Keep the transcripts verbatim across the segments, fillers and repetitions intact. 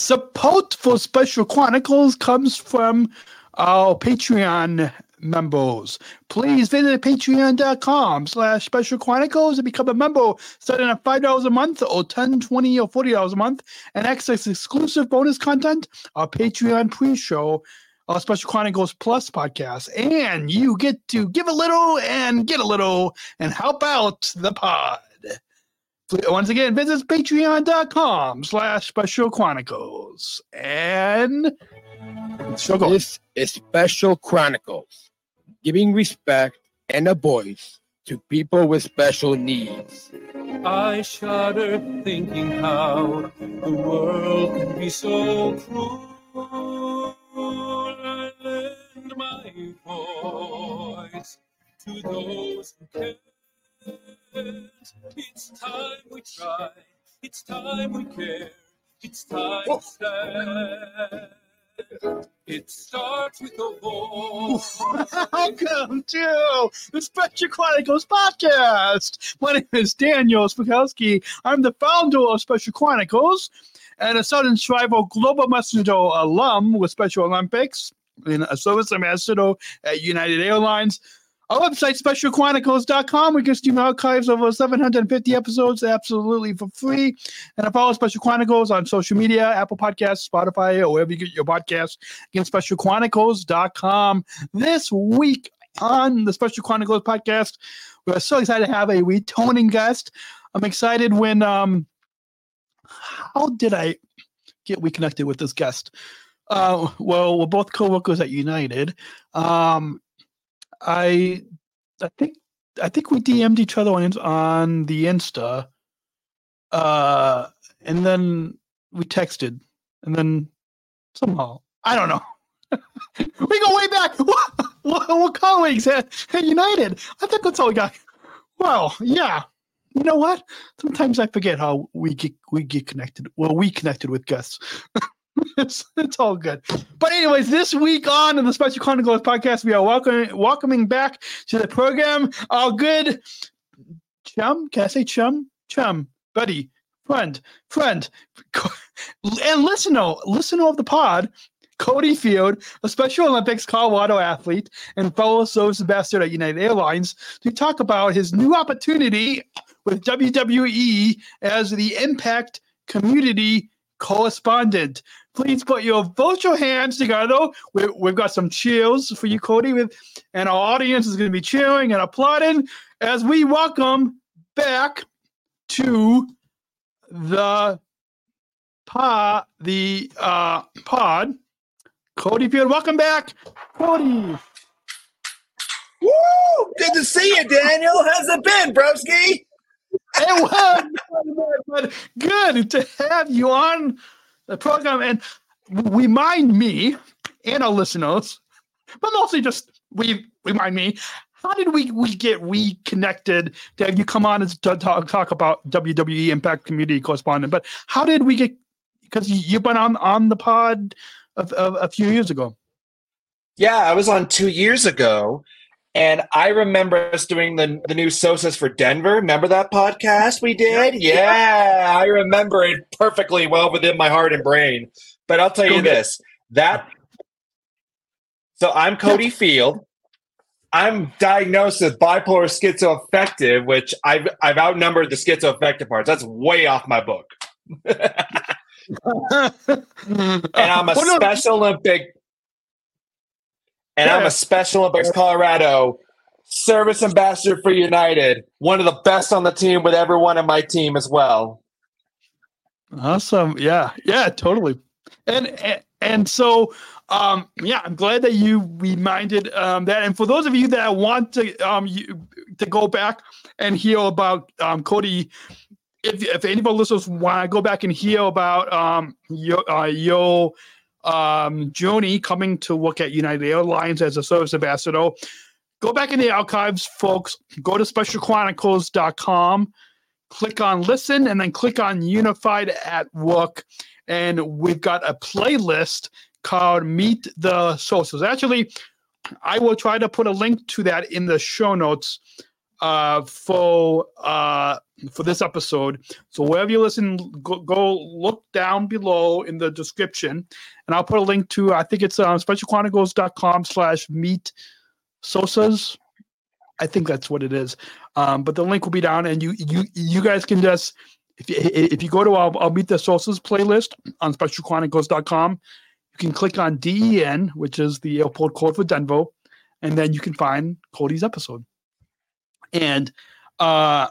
Support for Special Chronicles comes from our Patreon members. Please visit patreon.com slash special chronicles and become a member starting at five dollars a month or ten dollars, twenty dollars, or forty dollars a month and access exclusive bonus content, our Patreon pre-show, our Special Chronicles Plus podcast. And you get to give a little and get a little and help out the pod. Once again, visit patreon.com slash special chronicles. And this is Special Chronicles, giving respect and a voice to people with special needs. I shudder thinking how the world can be so cruel. I lend my voice to those who can. It's time we try, it's time we care, it's time to stand. It starts with a voice. Welcome to the Special Chronicles podcast. My name is Daniel Spakowski. I'm the founder of Special Chronicles and a Southern Tribal Global Ambassador alum with Special Olympics and a service ambassador at United Airlines. Our website, special chronicles dot com. We can stream archives of over seven hundred fifty episodes absolutely for free. And I follow Special Chronicles on social media, Apple Podcasts, Spotify, or wherever you get your podcasts. Again, special chronicles dot com. This week on the Special Chronicles podcast, we're so excited to have a returning guest. I'm excited when, um, how did I get reconnected with this guest? Uh, well, we're both co-workers at United. Um, I, I think, I think we D M'd each other on on the Insta, uh, and then we texted, and then somehow I don't know. We go way back. We're, we're colleagues at, at United. I think that's all we got. Well, yeah. You know what? Sometimes I forget how we get we get connected. Well, we connected with guests. It's, it's all good. But anyways, this week on in the Special Chronicles podcast, we are welcoming welcoming back to the program our good chum. Can I say chum? Chum, buddy, friend, friend, and listener, listener of the pod, Cody Field, a Special Olympics Colorado athlete and fellow service ambassador at United Airlines, to talk about his new opportunity with W W E as the Impact Community Correspondent. Please put your virtual hands together. We, we've got some cheers for you, Cody, with, and our audience is going to be cheering and applauding as we welcome back to the pod, the uh, pod, Cody Field. Welcome back, Cody. Woo! Good to see you, Daniel. How's it been, broski? It was good to have you on the program, and remind me and our listeners, but mostly just we remind me, how did we, we get reconnected to have you come on and talk, talk about W W E Impact Community Correspondent? But how did we get, because you've been on, on the pod a, a, a few years ago. Yeah, I was on two years ago. And I remember us doing the the new Sosas for Denver. Remember that podcast we did? Yeah, I remember it perfectly well within my heart and brain. But I'll tell you this, that so I'm Cody Field. I'm diagnosed with bipolar schizoaffective, which I've I've outnumbered the schizoaffective parts. That's way off my book. And I'm a Special Olympic. And I'm a Special Olympics Colorado service ambassador for United. One of the best on the team with everyone on my team as well. Awesome. Yeah. Yeah, totally. And and, and so, um, yeah, I'm glad that you reminded um, that. And for those of you that want to um, you, to go back and hear about um, Cody, if, if any of our listeners want to go back and hear about um, your, uh, your Um, journey coming to work at United Airlines as a service ambassador, go back in the archives, folks. Go to special chronicles dot com, click on listen, and then click on Unified at Work. And we've got a playlist called Meet the Sources. Actually, I will try to put a link to that in the show notes uh, for uh, for this episode. So wherever you listen, go, go look down below in the description, and I'll put a link to, I think it's uh, special chronicles dot com slash meet Sosas. I think that's what it is. Um, but the link will be down, and you you you guys can just, if you, if you go to our, our Meet the Sosas playlist on special chronicles dot com, you can click on D E N, which is the airport code for Denver, and then you can find Cody's episode. And uh,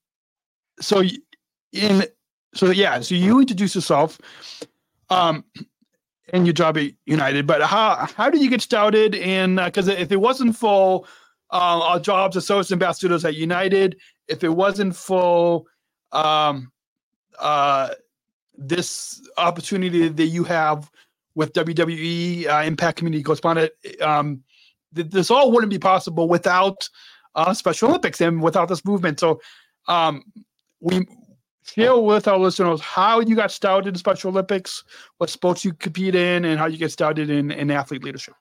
so in so yeah, so you introduce yourself um, and your job at United. But how how did you get started? In because uh, if it wasn't for uh, our jobs as Sosa ambassadors at United, if it wasn't for um, uh, this opportunity that you have with W W E uh, Impact Community Correspondent, um, th- this all wouldn't be possible without Uh, Special Olympics and without this movement. So um, we share with our listeners how you got started in Special Olympics, what sports you compete in, and how you get started in, in athlete leadership.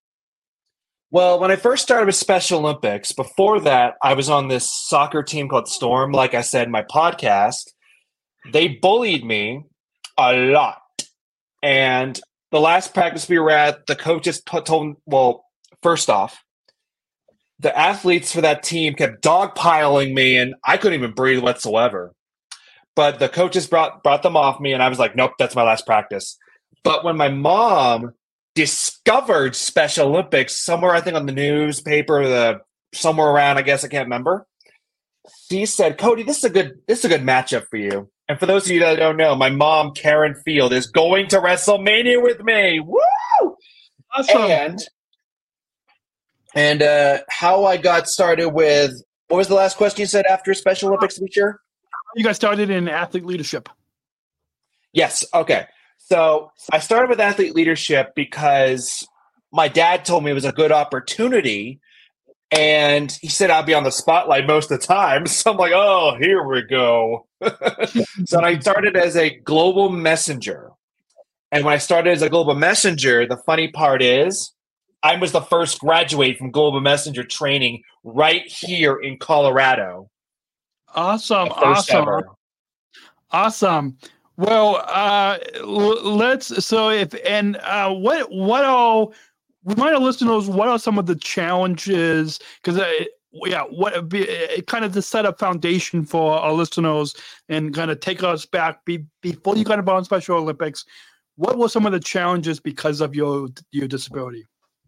Well, when I first started with Special Olympics, before that, I was on this soccer team called Storm. Like I said in my podcast, they bullied me a lot. And the last practice we were at, the coaches put, told, well, first off, the athletes for that team kept dogpiling me, and I couldn't even breathe whatsoever. But the coaches brought brought them off me, and I was like, nope, that's my last practice. But when my mom discovered Special Olympics somewhere, I think on the newspaper, the somewhere around, I guess I can't remember, she said, Cody, this is a good this is a good matchup for you. And for those of you that don't know, my mom, Karen Field, is going to WrestleMania with me. Woo! Awesome. And And uh, how I got started with, what was the last question you said after Special Olympics, to be sure? You got started in athlete leadership. Yes. Okay. So I started with athlete leadership because my dad told me it was a good opportunity. And he said I'd be on the spotlight most of the time. So I'm like, oh, here we go. So I started as a global messenger. And when I started as a global messenger, the funny part is, I was the first graduate from Global Messenger training right here in Colorado. Awesome. Awesome. Ever. Awesome. Well, uh, let's, so if, and uh, what, what all, we might have listeners, what are some of the challenges? Because, uh, yeah, what be it kind of to set a foundation for our listeners and kind of take us back be, before you got involved in Special Olympics. What were some of the challenges because of your your disability?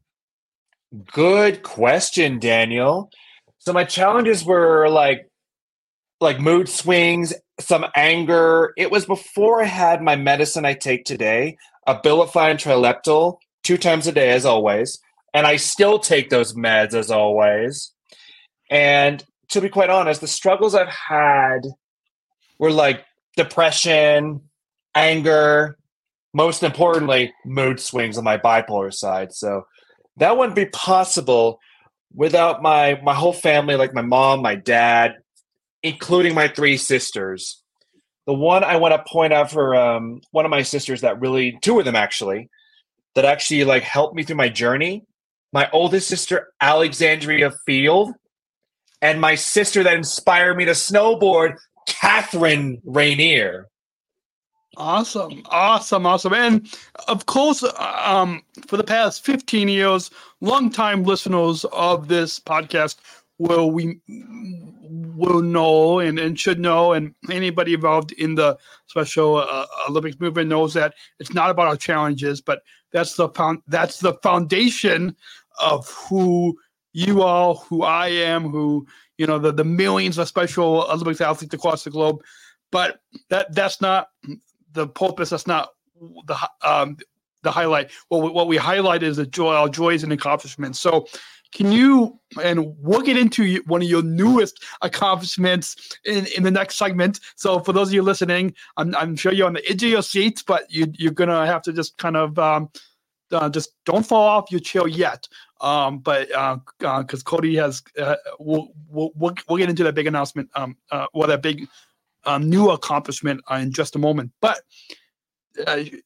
Good question, Daniel. So my challenges were like like mood swings, some anger. It was before I had my medicine I take today, Abilify and Trileptal, two times a day as always. And I still take those meds as always. And to be quite honest, the struggles I've had were like depression, anger, most importantly, mood swings on my bipolar side. So that wouldn't be possible without my my whole family, like my mom, my dad, including my three sisters. The one I want to point out for um, one of my sisters that really, two of them actually, that actually like helped me through my journey. My oldest sister, Alexandria Field, and my sister that inspired me to snowboard, Catherine Rainier. Awesome, awesome, awesome. And of course, um, for the past fifteen years, longtime listeners of this podcast will we will know and, and should know, and anybody involved in the Special uh, Olympics movement knows that it's not about our challenges, but that's the found that's the foundation of who you are, who I am, who you know the the millions of Special Olympics athletes across the globe. But that that's not the purpose. That's not the um, the highlight. What we, what we highlight is the joy, our joys and accomplishments. So, can you and we'll get into one of your newest accomplishments in, in the next segment. So, for those of you listening, I'm I'm sure you're on the edge of your seats, but you you're gonna have to just kind of um, uh, just don't fall off your chair yet. Um, but because uh, uh, Cody has, uh, we'll, we'll we'll we'll get into that big announcement. Um, uh, well, that big. Um, new accomplishment uh, in just a moment. But uh,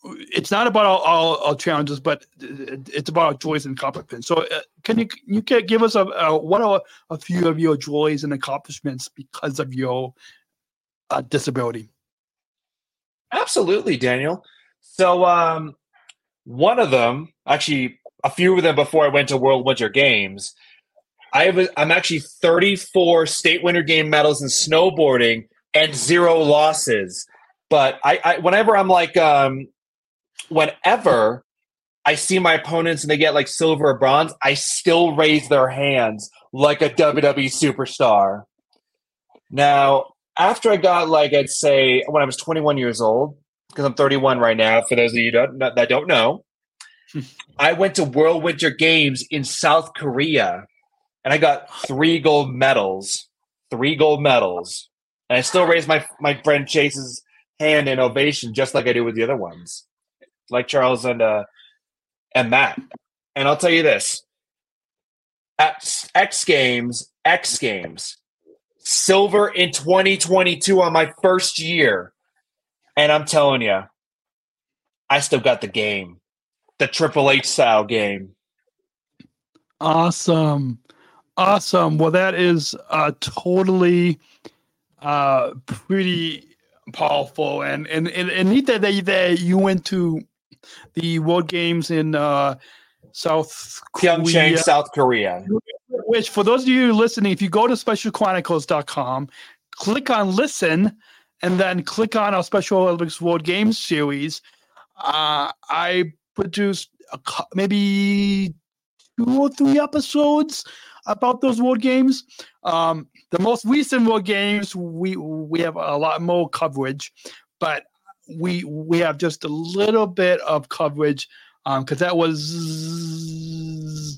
it's not about all, all, all challenges, but it's about joys and accomplishments. So, uh, can you you can give us a, a what are a few of your joys and accomplishments because of your uh, disability? Absolutely, Daniel. So, um, one of them, actually, a few of them before I went to World Winter Games, I have. I'm actually thirty-four state winter game medals in snowboarding and zero losses. But I, I whenever I'm like, um, whenever I see my opponents and they get like silver or bronze, I still raise their hands like a W W E superstar. Now, after I got like, I'd say when I was twenty-one years old, because I'm thirty-one right now, for those of you don't, that don't know, I went to World Winter Games in South Korea, and I got three gold medals, three gold medals. And I still raise my, my friend Chase's hand in ovation, just like I do with the other ones, like Charles and uh, and Matt. And I'll tell you this: at X Games, X Games, silver in twenty twenty-two on my first year, and I'm telling you, I still got the game, the Triple H style game. Awesome, awesome. Well, that is uh, totally uh, pretty powerful, and and and, and neat that they, that you went to the World Games in uh, South Pyeongchang, Korea. South Korea. Which, for those of you listening, if you go to special chronicles dot com, click on listen, and then click on our Special Olympics World Games series, uh, I produced a, maybe two or three episodes about those World Games. Um, the most recent World Games, we we have a lot more coverage, but we we have just a little bit of coverage because um, that was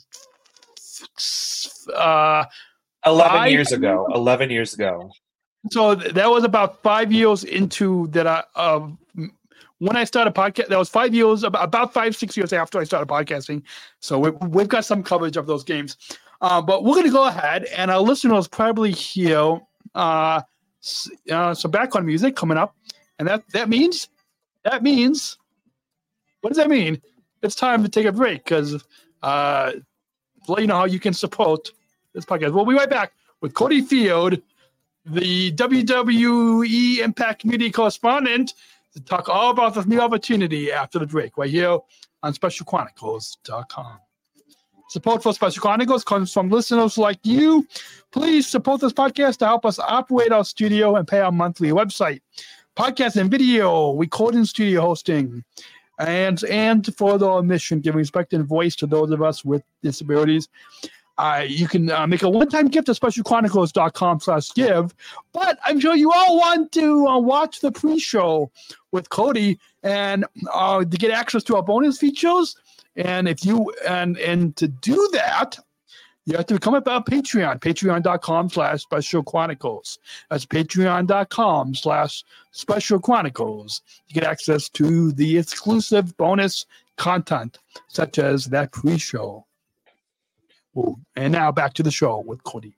uh, eleven five years ago. Eleven years ago. So that was about five years into that. I, uh, when I started podcast, that was five years, about five, six years after I started podcasting. So we, we've got some coverage of those games. Uh, but we're going to go ahead, and our listeners probably hear uh, uh, some background music coming up, and that that means that means what does that mean? It's time to take a break because uh, let you know how you can support this podcast. We'll be right back with Cody Field, the W W E Impact Community correspondent, to talk all about this new opportunity after the break, right here on special chronicles dot com. Support for Special Chronicles comes from listeners like you. Please support this podcast to help us operate our studio and pay our monthly website, podcast and video, recording studio hosting, and and for the mission, giving respect and voice to those of us with disabilities. Uh, you can uh, make a one-time gift at special chronicles dot com slash give, but I'm sure you all want to uh, watch the pre-show with Cody and uh, to get access to our bonus features. And if you and and to do that, you have to become a Patreon, patreon dot com slash special chronicles. That's patreon dot com slash special chronicles. You get access to the exclusive bonus content, such as that pre-show. Ooh, and now back to the show with Cody.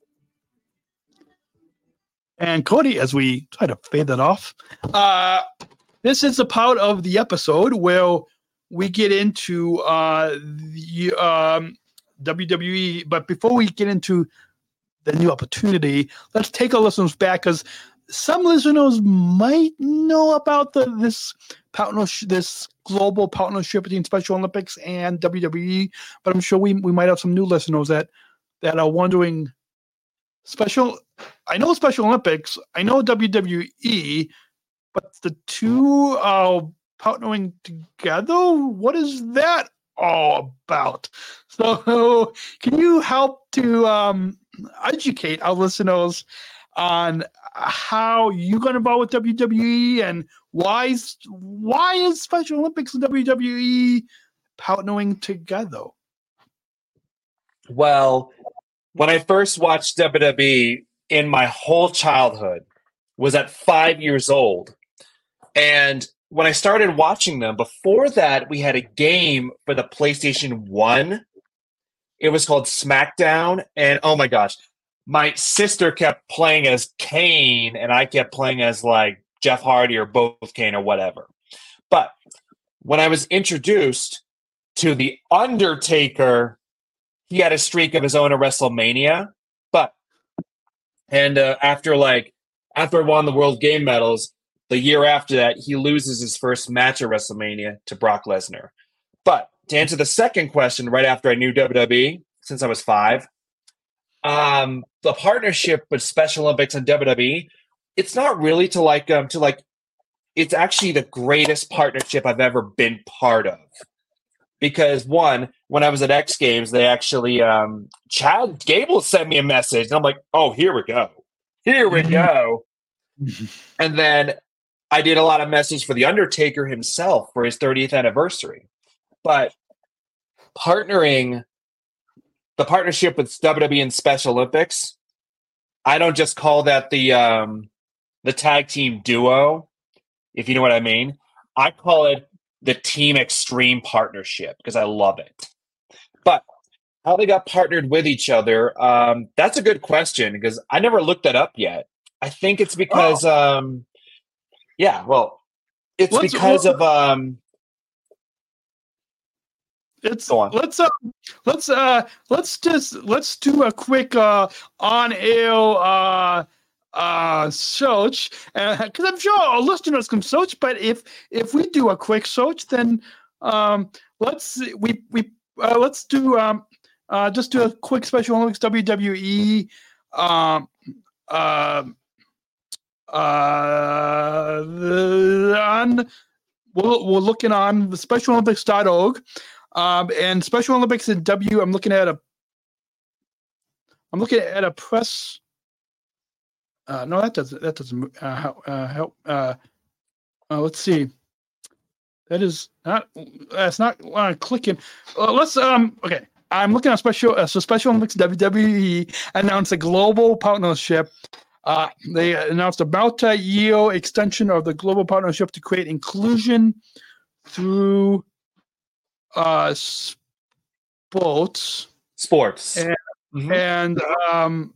And Cody, as we try to fade that off, uh, this is the part of the episode where we get into uh, the um, W W E. But before we get into the new opportunity, let's take our listeners back because some listeners might know about the this partnership, this global partnership between Special Olympics and W W E. But I'm sure we we might have some new listeners that that are wondering. Special, I know Special Olympics, I know W W E, but the two are partnering together. What is that all about? So, can you help to um, educate our listeners on how you got involved with W W E and why why is Special Olympics and W W E partnering together? Well, when I first watched W W E in my whole childhood was at five years old. And when I started watching them, before that, we had a game for the PlayStation one. It was called SmackDown. And oh my gosh, my sister kept playing as Kane and I kept playing as like Jeff Hardy or both Kane or whatever. But when I was introduced to The Undertaker, he had a streak of his own at WrestleMania. But, and uh, after like, after I won the World Game Medals, the year after that, he loses his first match at WrestleMania to Brock Lesnar. But to answer the second question, right after I knew W W E, since I was five, um, the partnership with Special Olympics and W W E, it's not really to like, um, to like, it's actually the greatest partnership I've ever been part of. Because one, when I was at X Games, they actually, um, Chad Gable sent me a message, and I'm like, oh, here we go. Here we go. And then I did a lot of messages for The Undertaker himself for his thirtieth anniversary. But partnering, the partnership with W W E and Special Olympics, I don't just call that the um, the tag team duo, if you know what I mean. I call it the Team Extreme partnership because I love it. But how they got partnered with each other, um, that's a good question because I never looked that up yet. I think it's because, oh. um, yeah, well, it's What's, because what, of. Um, it's let's uh, let's uh, let's just let's do a quick uh, on air uh, uh, search because uh, I'm sure our listeners can search. But if if we do a quick search, then um, let's we we uh, let's do um, uh, just do a quick Special Olympics W W E. Um, uh, Uh, on we're, we're looking on the Special Olympics dot org, um, and Special Olympics in W. I'm looking at a. I'm looking at a press. Uh, no, that doesn't. That doesn't uh, help. Uh, help. Uh, uh, let's see. That is not. That's not uh, clicking. Uh, let's. Um. Okay. I'm looking at special. Uh, so Special Olympics W W E announced a global partnership. Uh, they announced a multi-year extension of the global partnership to create inclusion through uh, sports. Sports. And, mm-hmm. and um,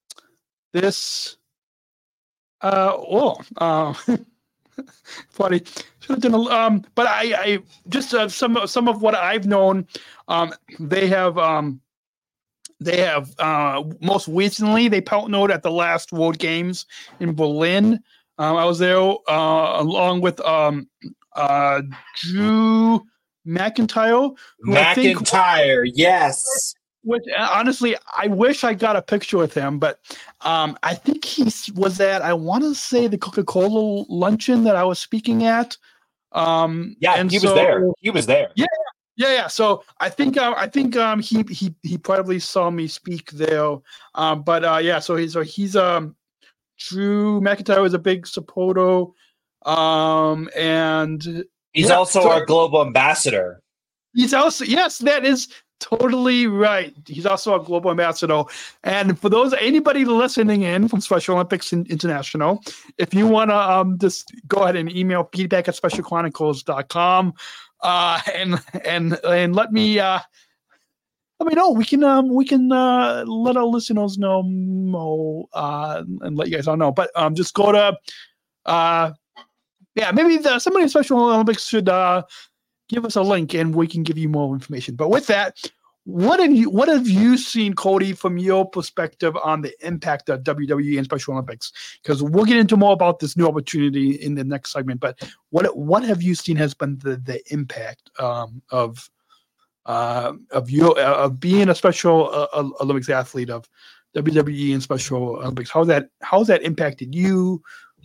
this, uh, oh, uh, funny. Should have done a, um, but I, I just uh, some some of what I've known. Um, they have. Um, They have uh, most recently they partnered at the last World Games in Berlin. Um, I was there uh, along with um, uh, Drew McIntyre. Who McIntyre, I think, yes. Which honestly, I wish I got a picture with him, but um, I think he was at. I want to say the Coca-Cola luncheon that I was speaking at. Um, yeah, and he so, was there. He was there. Yeah. Yeah, yeah. So I think uh, I think um, he he he probably saw me speak there. Um, but uh, yeah, so he's so he's um Drew McIntyre is a big supporter, um, and he's yeah, also so, our global ambassador. He's also yes, that is totally right. He's also a global ambassador. And for those anybody listening in from Special Olympics International, if you want to um just go ahead and email feedback at special chronicles dot com. Uh, and and and let me uh, let me know. We can um, we can uh, let our listeners know more uh, and let you guys all know. But um, just go to uh, yeah, maybe the, somebody in Special Olympics should uh, give us a link and we can give you more information. But with that, what have you what have you seen, Cody, from your perspective on the impact of W W E and Special Olympics? Because we'll get into more about this new opportunity in the next segment. But what what have you seen has been the the impact um, of uh, of your uh, of being a Special uh, Olympics athlete of W W E and Special Olympics? How that how's that impacted you?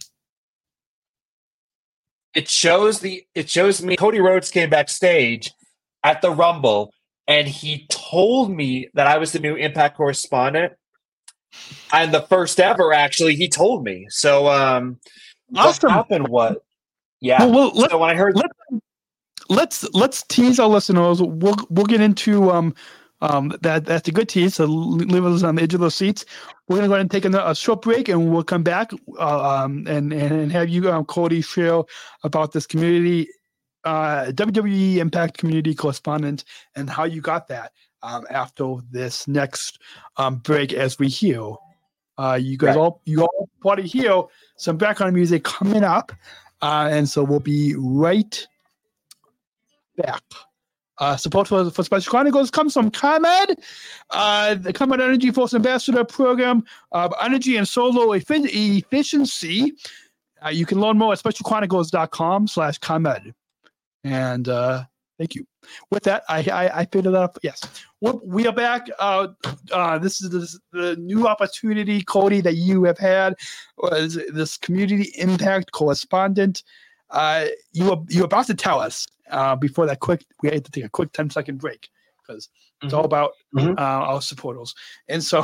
It shows the it shows me. Cody Rhodes came backstage at the Rumble. And he told me that I was the new Impact correspondent. And the first ever, actually, he told me. So um, awesome. What happened what? Yeah. Well, well, let, so when I heard... Let, let's let's tease our listeners. We'll, we'll get into um, um, that. That's a good tease. So leave us on the edge of those seats. We're going to go ahead and take a, a short break, and we'll come back uh, um, and, and have you, um, Cody, share about this community uh W W E Impact community correspondent and how you got that um after this next um break as we hear uh you guys right. all you all want to hear some background music coming up uh and so we'll be right back. Uh, support for, for Special Chronicles comes from ComEd, uh, the ComEd Energy Force Ambassador Program of Energy and Solar effi- Efficiency. Uh, you can learn more at specialchronicles.com slash ComEd. And uh, thank you. With that, I I, I figured that up. Yes. Well, we are back. Uh, uh, this is this, the new opportunity, Cody, that you have had was this community impact correspondent. Uh, you were you were about to tell us uh, before that quick. We had to take a quick ten second break because it's mm-hmm. all about mm-hmm. uh, our supporters. And so,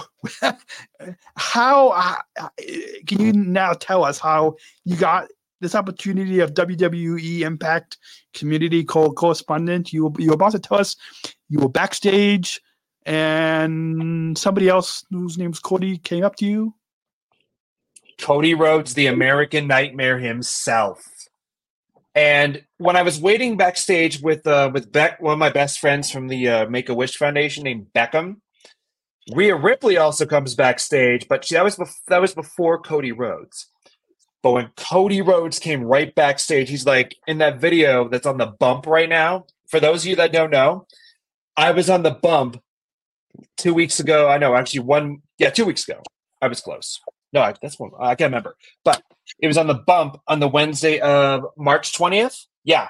how uh, can you now tell us how you got this opportunity of W W E Impact community co- correspondent? You you were about to tell us you were backstage, and somebody else whose name's Cody came up to you. Cody Rhodes, the American Nightmare himself. And when I was waiting backstage with uh, with Beck, one of my best friends from the uh, Make-A-Wish Foundation named Beckham, Rhea Ripley also comes backstage, but she, that was bef- that was before Cody Rhodes. But when Cody Rhodes came right backstage, he's like in that video that's on the bump right now. For those of you that don't know, I was on the bump two weeks ago. I know, actually one, yeah, two weeks ago. I was close. No, I, that's one. I can't remember. But it was on the bump on the Wednesday of March twentieth. Yeah.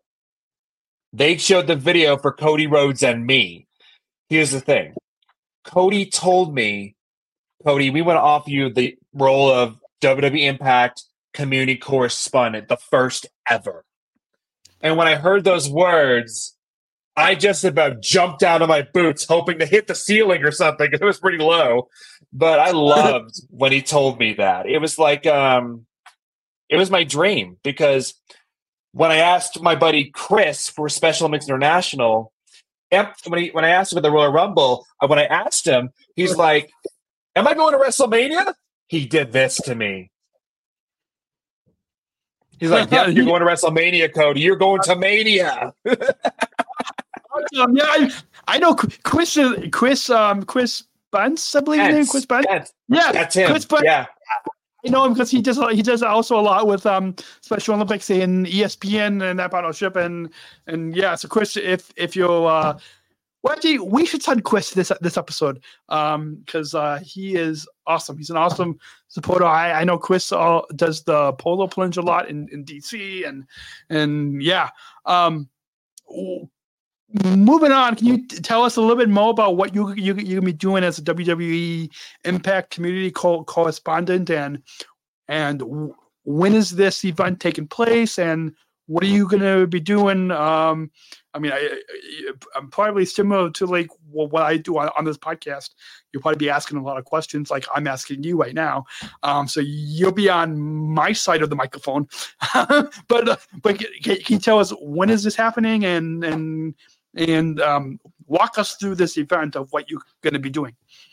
They showed the video for Cody Rhodes and me. Here's the thing. Cody told me, Cody, we want to offer you the role of W W E Impact community correspondent, the first ever. And when I heard those words, I just about jumped out of my boots, hoping to hit the ceiling or something. It was pretty low, but I loved when he told me that. It was like, um, it was my dream, because when I asked my buddy Chris for Special Olympics International, when he when I asked him at the Royal Rumble, when I asked him, he's like, "Am I going to WrestleMania?" He did this to me. He's like, "Yep, you're going to WrestleMania, Cody. You're going to Mania." Um, yeah, I, I know Chris. Chris. Um, Chris Bunce, I believe his name. Chris Bunce. That's, yeah, that's him. Chris Bunce. Yeah, I know him because he does. He does also a lot with um Special Olympics and E S P N and that partnership. And and yeah, so Chris, if if you're, uh, well, actually, we should send Chris this this episode um because uh, he is awesome. He's an awesome supporter. I, I know Chris uh, does the polo plunge a lot in, in D C and and yeah. Um, Moving on, can you t- tell us a little bit more about what you, you, you're going to be doing as a W W E Impact community co- correspondent, and and w- when is this event taking place, and what are you going to be doing? Um, I mean, I, I, I'm probably similar to like well, what I do on, on this podcast. You'll probably be asking a lot of questions like I'm asking you right now. Um, so you'll be on my side of the microphone. but uh, but can, can you tell us when is this happening, and and and um, walk us through this event of what you're going to be doing?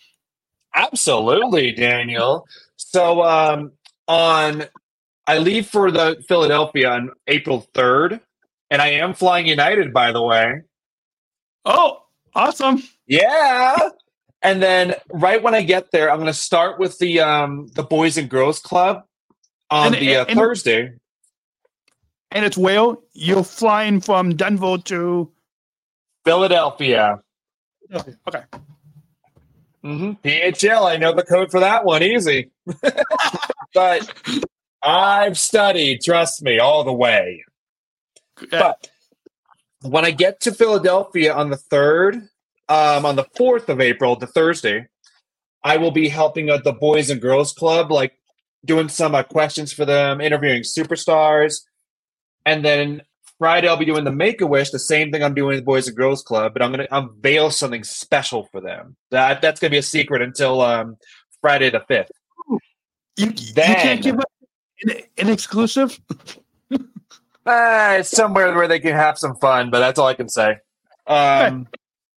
Absolutely, Daniel. So um, on, I leave for the Philadelphia on April third, and I am flying United, by the way. Oh, awesome! Yeah. And then right when I get there, I'm going to start with the um, the Boys and Girls Club on and, the uh, and, Thursday. And it's where you're flying from Denver to Philadelphia. Okay. Mm-hmm. P H L, I know the code for that one. Easy. But I've studied, trust me, all the way. Yeah. But when I get to Philadelphia on the third, um, on the fourth of April, the Thursday, I will be helping at the Boys and Girls Club, like doing some uh, questions for them, interviewing superstars. And then Friday, I'll be doing the Make-A-Wish, the same thing I'm doing with the Boys and Girls Club, but I'm going to unveil something special for them. That That's going to be a secret until um, Friday the fifth. You, then, you can't give up an, an exclusive? uh, it's somewhere where they can have some fun, but that's all I can say. Um,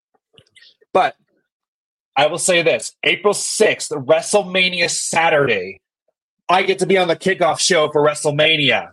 but I will say this. April sixth, WrestleMania Saturday, I get to be on the kickoff show for WrestleMania.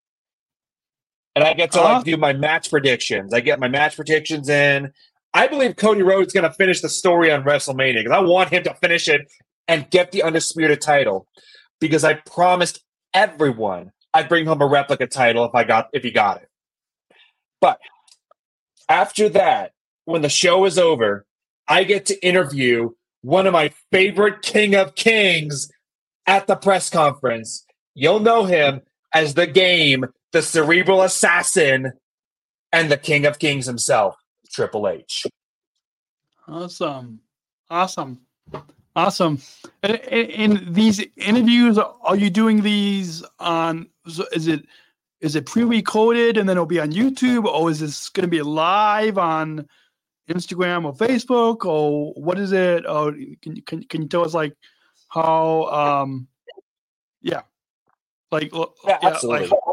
And I get to like do my match predictions. I get my match predictions in. I believe Cody Rhodes is going to finish the story on WrestleMania because I want him to finish it and get the undisputed title. Because I promised everyone I'd bring home a replica title if I got if he got it. But After that, when the show is over, I get to interview one of my favorite King of Kings at the press conference. You'll know him as the Game, the Cerebral Assassin, and the King of Kings himself, Triple H. Awesome. Awesome. Awesome. And, and, and these interviews, are you doing these on, is it is it pre-recorded and then it'll be on YouTube, or is this going to be live on Instagram or Facebook, or what is it? Or can you can, can you tell us like how um yeah. Like yeah, yeah, absolutely. Like,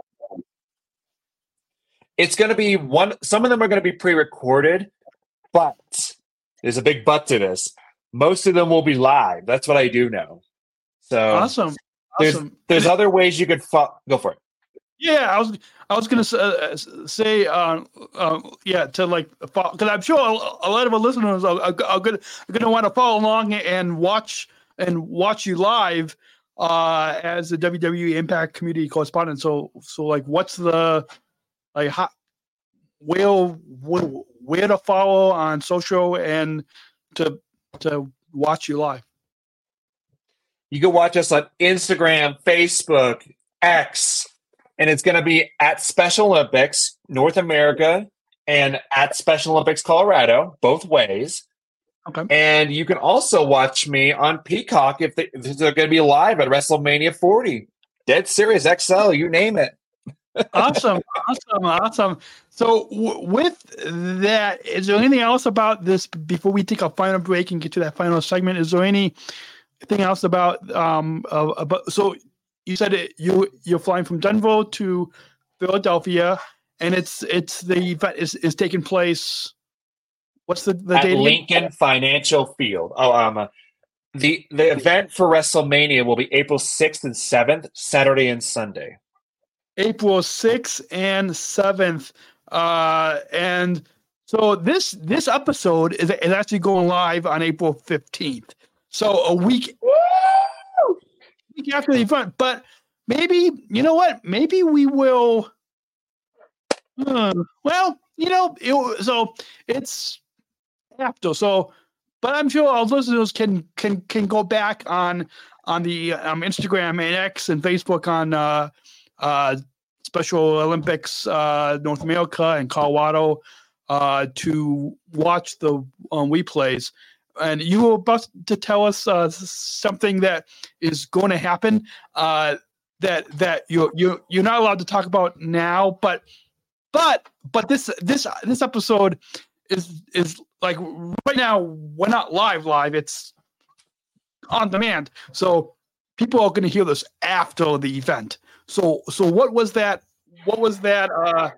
it's going to be one some of them are going to be pre-recorded, but there's a big but to this. Most of them will be live. That's what I do know. So awesome. There's awesome. there's other ways you could fo- go for it. Yeah, I was I was gonna uh, say uh, uh, yeah to like because I'm sure a, a lot of our listeners are, are, are gonna are gonna want to follow along and watch and watch you live uh, as a W W E Impact community correspondent. So so like what's the like how, where where where to follow on social and to to watch you live? You can watch us on Instagram, Facebook, X. And it's going to be at Special Olympics, North America, and at Special Olympics, Colorado, both ways. Okay. And you can also watch me on Peacock if, they, if they're going to be live at WrestleMania forty. Dead Series X L, you name it. Awesome. Awesome. Awesome. So w- with that, is there anything else about this before we take a final break and get to that final segment? Is there anything else about, um, uh, about, so you said it, you you're flying from Denver to Philadelphia, and it's it's the event is, is taking place. What's the the at date? Lincoln again? Financial Field. Oh, um, the the event for WrestleMania will be April sixth and seventh, Saturday and Sunday. April sixth and seventh, uh, and so this this episode is is actually going live on April fifteenth. So a week. After the event, but maybe you know what? Maybe we will. Uh, well, you know, it, so it's after. So, but I'm sure our listeners can can can go back on on the um, Instagram and X and Facebook on uh, uh, Special Olympics uh, North America and Colorado uh, to watch the um, replays. And you were about to tell us uh, something that is going to happen uh, that that you're you you're not allowed to talk about now, but but but this this this episode is is like right now we're not live live, it's on demand, so people are going to hear this after the event. So so what was that? What was that? Uh,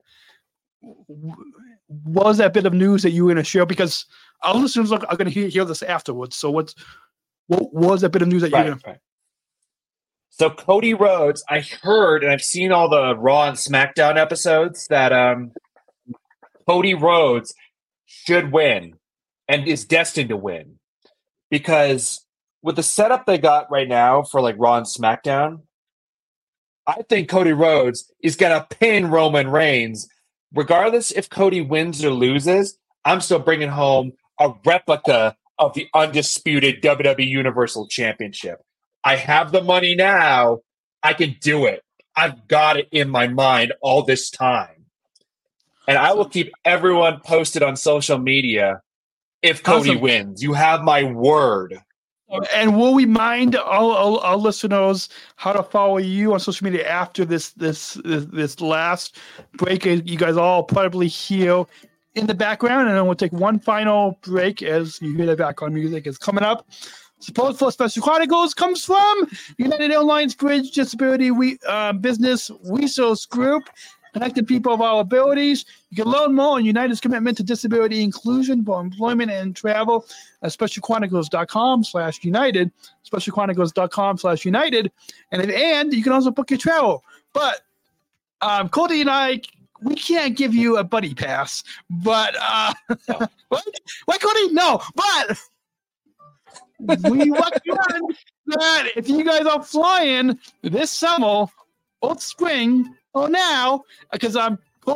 what was that bit of news that you were going to share? Because our listeners are, are going to hear, hear this afterwards. So what's what was that bit of news that right, you're going to? Right. So Cody Rhodes, I heard, and I've seen all the Raw and SmackDown episodes that um, Cody Rhodes should win and is destined to win, because with the setup they got right now for like Raw and SmackDown, I think Cody Rhodes is going to pin Roman Reigns. Regardless if Cody wins or loses, I'm still bringing home a replica of the undisputed W W E Universal Championship. I have the money now. I can do it. I've got it in my mind all this time. And I will keep everyone posted on social media if Cody Awesome. wins. You have my word. And will we mind all, all our listeners how to follow you on social media after this this this, this last break? You guys all probably hear in the background, and then we'll take one final break as you hear the background music is coming up. Support for Special Chronicles comes from United Airlines Bridge Disability we, uh, Business Resource Group, connecting people of all abilities. You can learn more on United's commitment to disability inclusion for employment and travel at specialchronicles.com slash United, specialchronicles.com slash United. And, if, and you can also book your travel. But um, Cody and I, we can't give you a buddy pass. But, uh, No. what? What, Cody? No, but we want you on that if you guys are flying this summer or spring or now, because I'm Cody,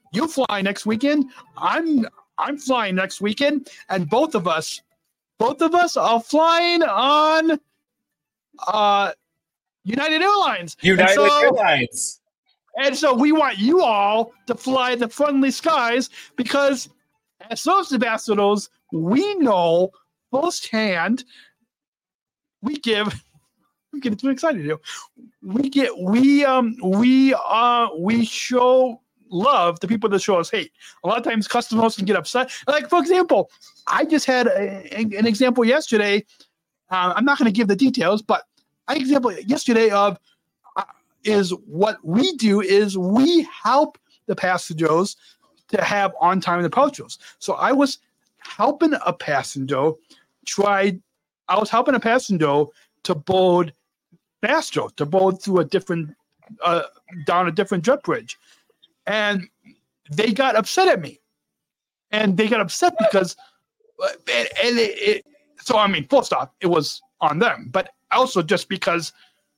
you fly next weekend. I'm I'm flying next weekend, and both of us, both of us are flying on uh, United Airlines. United and so, Airlines. And so we want you all to fly the friendly skies because as those ambassadors, we know firsthand. We give. I'm getting too excited here. We get we um we uh we show love to people that show us hate. A lot of times customers can get upset. Like for example, I just had a, a, an example yesterday. Uh, I'm not going to give the details, but an example yesterday of uh, is what we do is we help the passengers to have on time departures. So I was helping a passenger try. I was helping a passenger to board faster, to board through a different, uh, down a different jet bridge. And they got upset at me. And they got upset because, and, and it, it, so I mean, full stop, it was on them. But also just because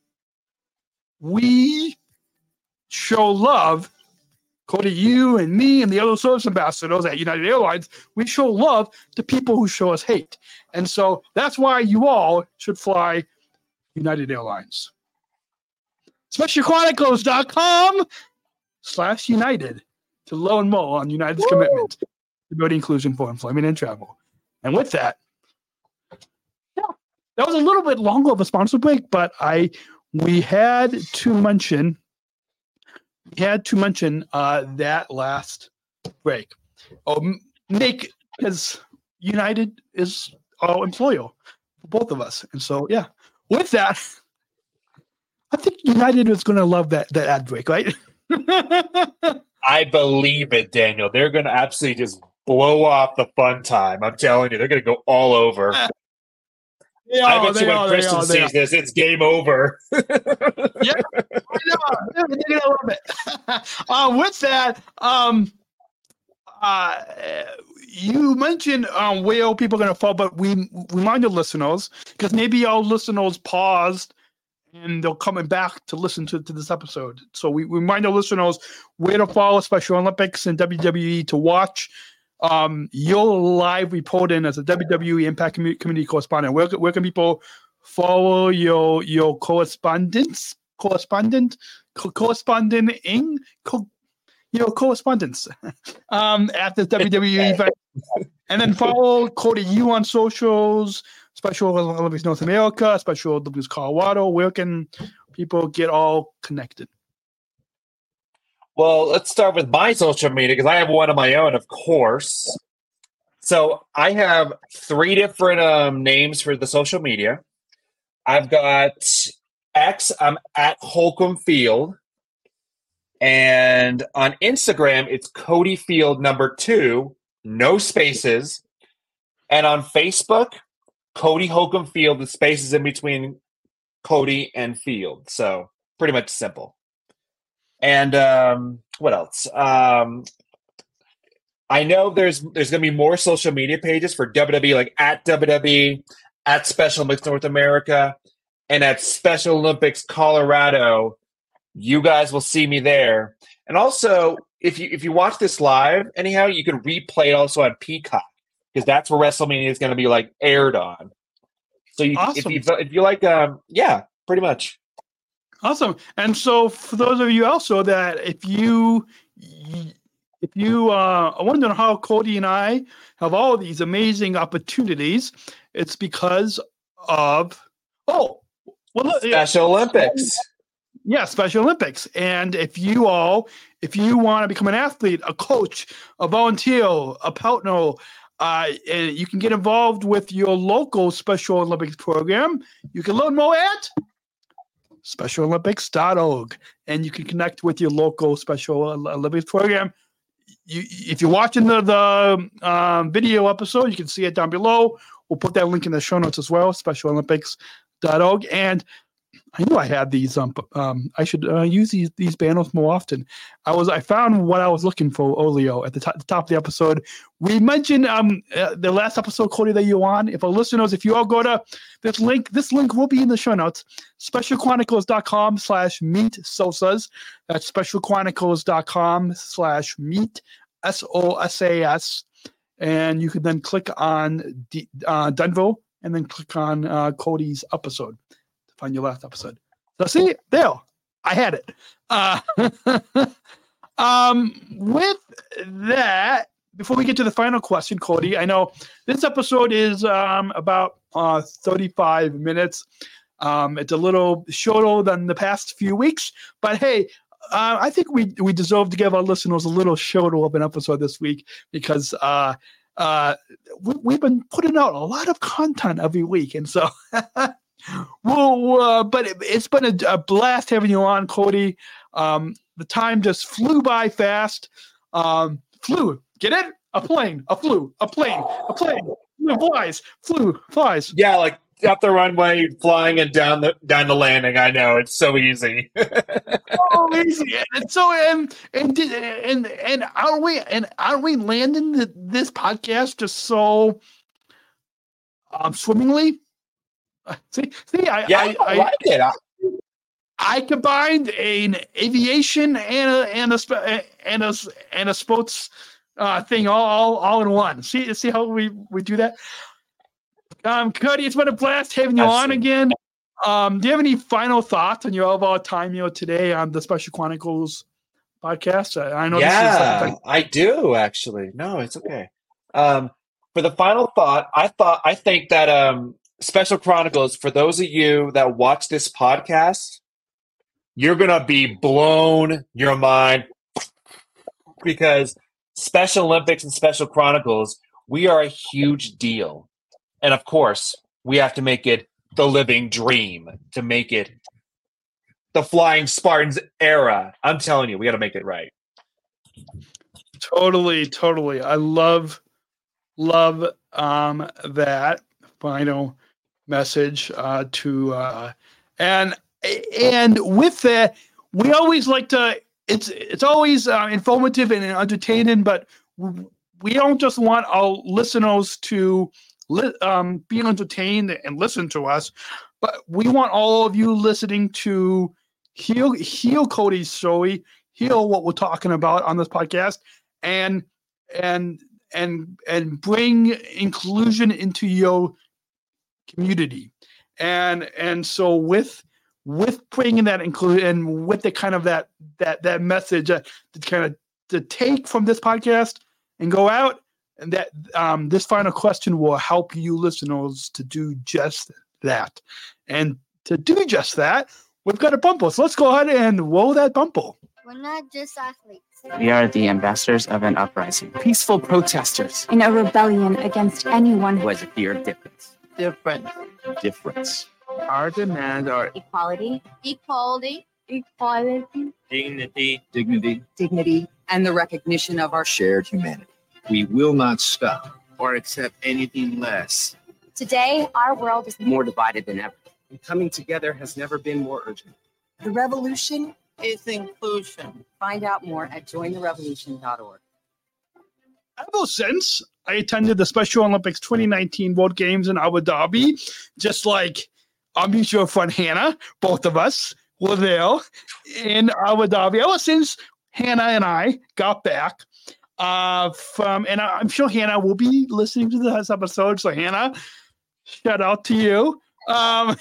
we show love, Cody, you and me and the other service ambassadors at United Airlines, we show love to people who show us hate. And so that's why you all should fly United Airlines. Special Chronicles dot com slash United to learn more on United's Woo! commitment to promoting inclusion for employment and travel. And with that, yeah, that was a little bit longer of a sponsor break, but I we had to mention we had to mention uh, that last break. Oh, Nick, because United is our employer for both of us, and so yeah. With that, I think United is going to love that that ad break, right? I believe it, Daniel. They're going to absolutely just blow off the fun time. I'm telling you, they're going to go all over. Yeah, I bet you when Kristen are, sees this, it's game over. Yeah, I know. They're going to love it. uh, with that, um, uh, you mentioned um, where people are going to fall, but we remind the listeners, because maybe our listeners paused and they're coming back to listen to, to this episode. So we, we remind our listeners where to follow Special Olympics and W W E to watch um, your live reporting as a W W E Impact community, community correspondent. Where, where can people follow your your correspondence, correspondent, co- corresponding, co- your correspondence um, at the W W E event? And then follow Cody you on socials, Special Olympics North America, Special Olympics Colorado. Where can people get all connected? Well, let's start with my social media because I have one of my own, of course. So I have three different um, names for the social media. I've got X, I'm at Holcomb Field. And on Instagram, it's Cody Field number two, no spaces. And on Facebook, Cody Holcomb Field, the spaces in between Cody and Field. So pretty much simple. And um, what else? Um, I know there's there's going to be more social media pages for W W E, like at W W E, at Special Olympics North America, and at Special Olympics Colorado. You guys will see me there. And also, if you if you watch this live, anyhow, you can replay it also on Peacock because that's where WrestleMania is going to be like aired on. So you, awesome. if you if you like, um, yeah, pretty much. Awesome. And so for those of you also that if you if you uh, are wondering how Cody and I have all these amazing opportunities, it's because of oh well Special Olympics. Yeah, Special Olympics. And if you all, if you want to become an athlete, a coach, a volunteer, a partner, uh, and you can get involved with your local Special Olympics program, you can learn more at Special Olympics dot org. And you can connect with your local Special Olympics program. You, if you're watching the, the um, video episode, you can see it down below. We'll put that link in the show notes as well, Special Olympics dot org. And I knew I had these. Um, um, I should uh, use these these banners more often. I was I found what I was looking for, Olio, at the top, the top of the episode. We mentioned um uh, the last episode, Cody, that you were on. If our listeners, if you all go to this link, this link will be in the show notes. specialchronicles.com slash meet sosas. That's specialchronicles.com slash meet S O S A S. And you can then click on D, uh, Denver and then click on uh, Cody's episode. On your last episode. So see, there, I had it. Uh, um, with that, before we get to the final question, Cody, I know this episode is um, about uh, thirty-five minutes. Um, it's a little shorter than the past few weeks, but hey, uh, I think we we deserve to give our listeners a little shorter of an episode this week because uh, uh, we, we've been putting out a lot of content every week, and so well, uh, but it, it's been a, a blast having you on, Cody. Um, the time just flew by fast. Um, flew, get it? A plane, a flew, a plane, a plane. Flew, flies, flew, flies. Yeah, like up the runway, flying and down the down the landing. I know it's so easy. Oh, easy. And so and and and and aren't we and aren't we landing the, this podcast just so um swimmingly? See, see, I yeah, I, I, I like it. I, I combined an aviation and a and a and a and a sports uh, thing all, all all in one. See see how we, we do that. Um, Cody, it's been a blast having you on again. Um, do you have any final thoughts on your overall time here today on the Special Chronicles podcast? I, I know. Yeah, this is like, I do actually. No, it's okay. Um, for the final thought, I thought I think that um, Special Chronicles, for those of you that watch this podcast, you're gonna be blown your mind because Special Olympics and Special Chronicles, we are a huge deal. And of course, we have to make it the living dream, to make it the Flying Spartans era. I'm telling you, we got to make it right. Totally, totally. I love, love um, that final message uh, to, uh, and and with that, we always like to. It's it's always uh, informative and entertaining, but we don't just want our listeners to li- um, be entertained and listen to us, but we want all of you listening to hear hear Cody's story, hear what we're talking about on this podcast, and and and and bring inclusion into your community, and and so with. With bringing that include and with the kind of that that that message uh, to kind of to take from this podcast and go out, and that um, this final question will help you listeners to do just that. And to do just that, we've got a bumper. So let's go ahead and roll that bumper. We're not just athletes. We are the ambassadors of an uprising, peaceful protesters in a rebellion against anyone who has a fear of difference. Difference. Difference. Our demands are equality, equality, equality, dignity, dignity, dignity, and the recognition of our shared humanity. We will not stop or accept anything less. Today, our world is more divided than ever. And coming together has never been more urgent. The revolution is inclusion. Find out more at join the revolution dot org. Ever since I attended the Special Olympics twenty nineteen World Games in Abu Dhabi, just like our mutual friend Hannah, both of us were there in Abu Dhabi. Ever since Hannah and I got back uh, from, and I'm sure Hannah will be listening to this episode. So Hannah, shout out to you. Um,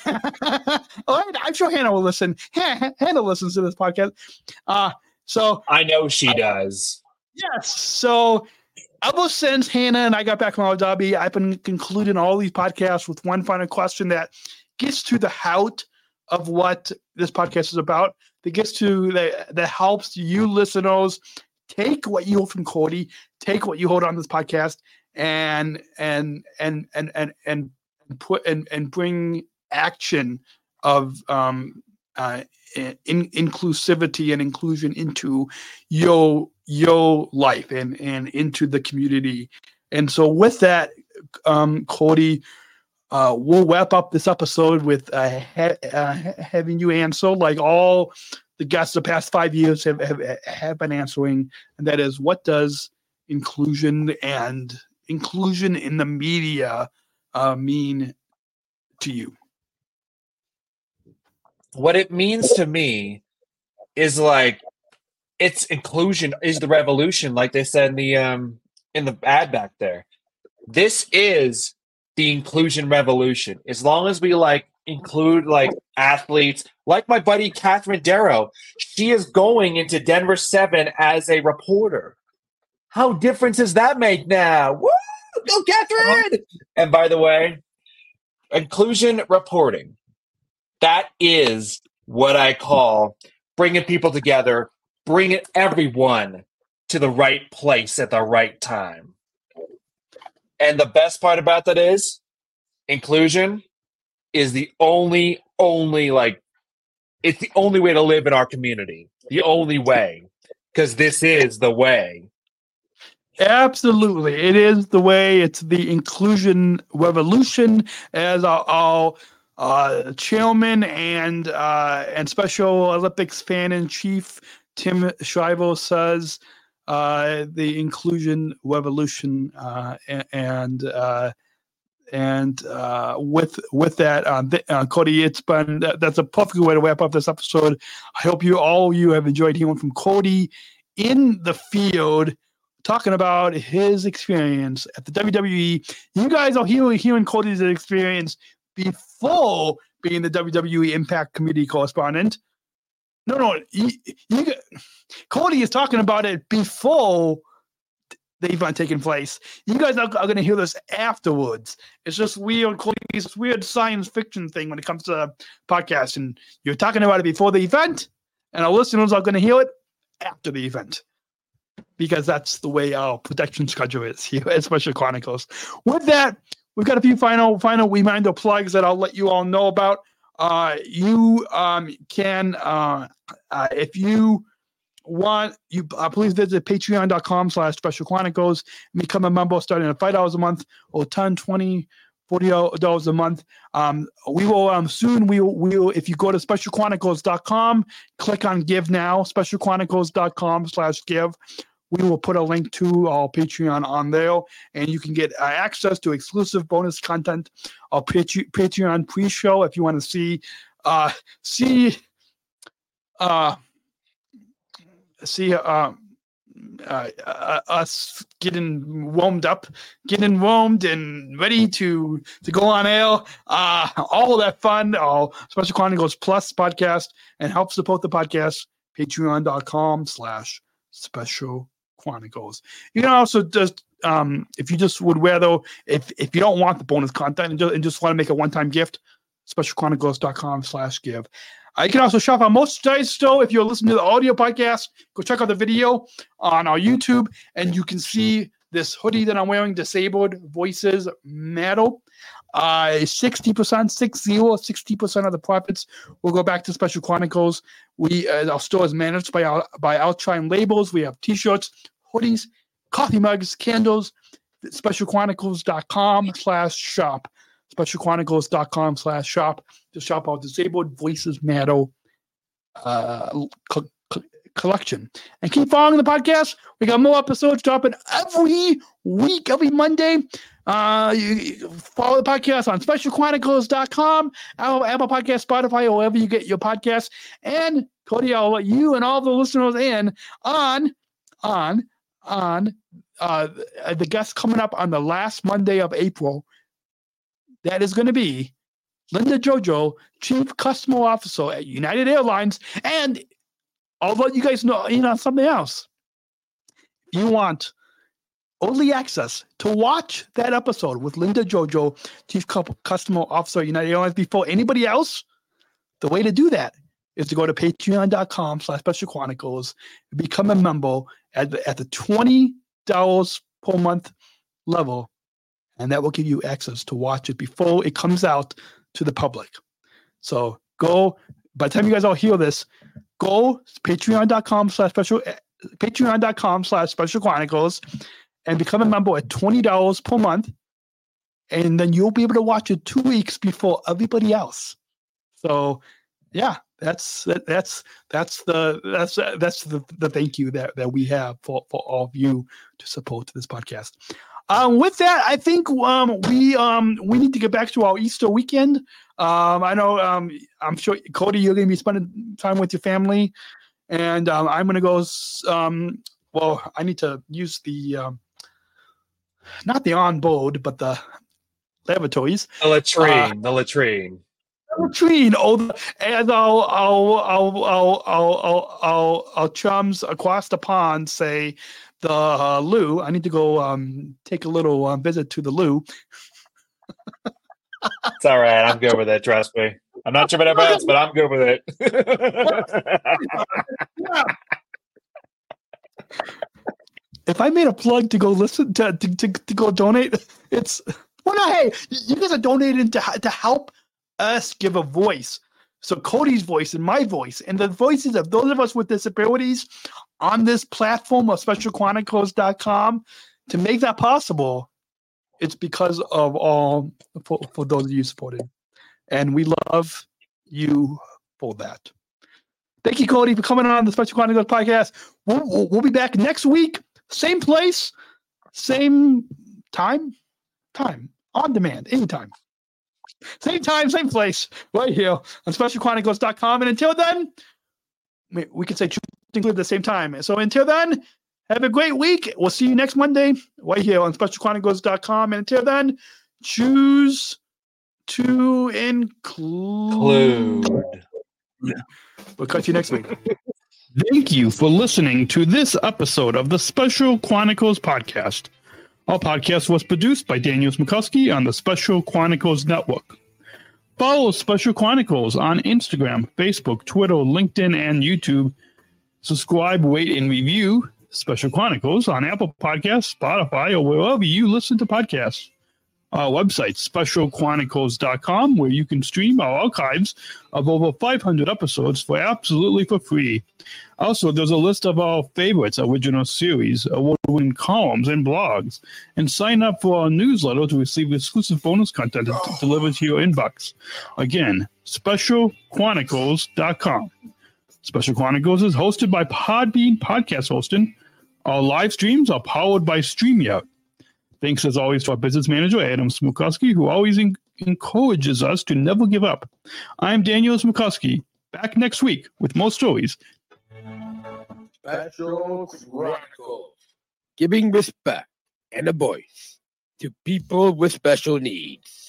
I'm sure Hannah will listen. Hannah listens to this podcast. Uh, so I know she does. Yes. So ever since Hannah and I got back from Abu Dhabi, I've been concluding all these podcasts with one final question that gets to the heart of what this podcast is about. That gets to that that helps you listeners take what you heard from Cody, take what you heard on this podcast, and and and and and and put and and bring action of um uh in, inclusivity and inclusion into your your life and and into the community. And so with that, um, Cody. uh, we'll wrap up this episode with uh, ha- uh, having you answer like all the guests the past five years have, have have been answering, and that is, what does inclusion and inclusion in the media uh, mean to you? What it means to me is like it's inclusion is the revolution, like they said in the um in the ad back there. This is the inclusion revolution. As long as we like include like athletes, like my buddy Catherine Darrow, she is going into Denver seven as a reporter. How different does that make now? Woo! Go Catherine! And by the way, inclusion reporting. That is what I call bringing people together, bringing everyone to the right place at the right time. And the best part about that is inclusion is the only, only, like, it's the only way to live in our community. The only way. Because this is the way. Absolutely. It is the way. It's the inclusion revolution, as our, our uh, chairman and uh, and Special Olympics fan in chief Tim Shriver says. Uh, the inclusion revolution, uh, and uh, and uh, with with that, um, th- uh, Cody, it's been that, that's a perfect way to wrap up this episode. I hope you all you have enjoyed hearing from Cody in the field, talking about his experience at the W W E. You guys are hearing, hearing Cody's experience before being the W W E Impact Committee correspondent. No, no, you, you, Cody is talking about it before the event taking place. You guys are, are going to hear this afterwards. It's just weird, Cody's this weird science fiction thing when it comes to podcasts. And you're talking about it before the event, and our listeners are going to hear it after the event, because that's the way our production schedule is here at Special Chronicles. With that, we've got a few final final reminder plugs that I'll let you all know about. Uh, you um, can, uh, uh, if you want, you uh, please visit patreon.com slash special chronicles and become a member starting at five dollars a month or ten, twenty, forty dollars a month. Um, we will um, soon, we will, we will, if you go to special chronicles dot com, click on Give Now, special chronicles dot com slash give. We will put a link to our Patreon on there, and you can get uh, access to exclusive bonus content, our Patre- Patreon pre-show if you want to see uh, see uh, see uh, uh, uh, us getting warmed up, getting warmed and ready to to go on air. Uh, all of that fun, our Special Chronicles Plus podcast, and help support the podcast. Patreon.com slash special Chronicles. You can also just, um, if you just would rather, if if you don't want the bonus content and just, and just want to make a one-time gift, special chronicles dot com slash give. Uh, you can also shop our merchandise store. If you're listening to the audio podcast, go check out the video on our YouTube, and you can see this hoodie that I'm wearing, Disabled Voices Matter. Uh, sixty percent, six zero, sixty percent of the profits will go back to Special Chronicles. We, uh, our store is managed by our, by Outshine Labels. We have t-shirts, hoodies, coffee mugs, candles. special chronicles dot com slash shop. special chronicles dot com slash shop to shop our Disabled Voices Matter uh, co- co- collection. And keep following the podcast. We got more episodes dropping every week, every Monday. Uh, you, you follow the podcast on special chronicles dot com, Apple, Apple Podcast, Spotify, or wherever you get your podcasts. And Cody, I'll let you and all the listeners in on on on uh, the guest coming up on the last Monday of April. That is going to be Linda Jojo, Chief Customer Officer at United Airlines. And I'll let you guys know, you know, something else. You want early access to watch that episode with Linda Jojo, Chief Customer Officer at United Airlines, before anybody else. The way to do that is to go to patreon.com slash special chronicles and become a member at the, at the twenty dollars per month level. And that will give you access to watch it before it comes out to the public. So go, by the time you guys all hear this, go patreon.com slash special, patreon.com slash special chronicles and become a member at twenty dollars per month. and then you'll be able to watch it two weeks before everybody else. So, yeah, that's that, that's that's the that's that's the, the thank you that, that we have for, for all of you to support this podcast. Um, with that, I think um, we um, we need to get back to our Easter weekend. Um, I know um, I'm sure Cody, you're going to be spending time with your family, and um, I'm going to go. Um, well, I need to use the um, not the on-board, but the lavatories. The latrine. Uh, the latrine. Latrine. Oh, the, and our our our our our our our chums across the pond say. The uh, loo. I need to go um, take a little uh, visit to the loo. It's all right. I'm good with it. Trust me. I'm not sure about everybody else, but I'm good with it. If I made a plug to go listen to to, to, to go donate, it's well, no, hey, you guys are donating to to help us give a voice. So Cody's voice and my voice and the voices of those of us with disabilities on this platform of special chronicles dot com to make that possible. It's because of all for, for those of you supporting. And we love you for that. Thank you, Cody, for coming on the Special Chronicles podcast. We'll, we'll, we'll be back next week. Same place, same time, time, on demand, anytime. Same time, same place, right here on special chronicles dot com. And until then, we, we can say at the same time. So until then, have a great week. We'll see you next Monday right here on special chronicles dot com. And until then, choose to include. Yeah. We'll catch you next week. Thank you for listening to this episode of the Special Chronicles podcast. Our podcast was produced by Daniel Smikowski on the Special Chronicles Network. Follow Special Chronicles on Instagram, Facebook, Twitter, LinkedIn, and YouTube. Subscribe, rate, and review Special Chronicles on Apple Podcasts, Spotify, or wherever you listen to podcasts. Our website, special chronicles dot com, where you can stream our archives of over five hundred episodes for absolutely for free. Also, there's a list of our favorites, original series, award-winning columns, and blogs. And sign up for our newsletter to receive exclusive bonus content delivered to your inbox. Again, special chronicles dot com. Special Chronicles is hosted by Podbean Podcast Hosting. Our live streams are powered by StreamYard. Thanks, as always, to our business manager, Adam Smukowski, who always en- encourages us to never give up. I'm Daniel Smukowski, back next week with more stories. Special Chronicles, giving respect and a voice to people with special needs.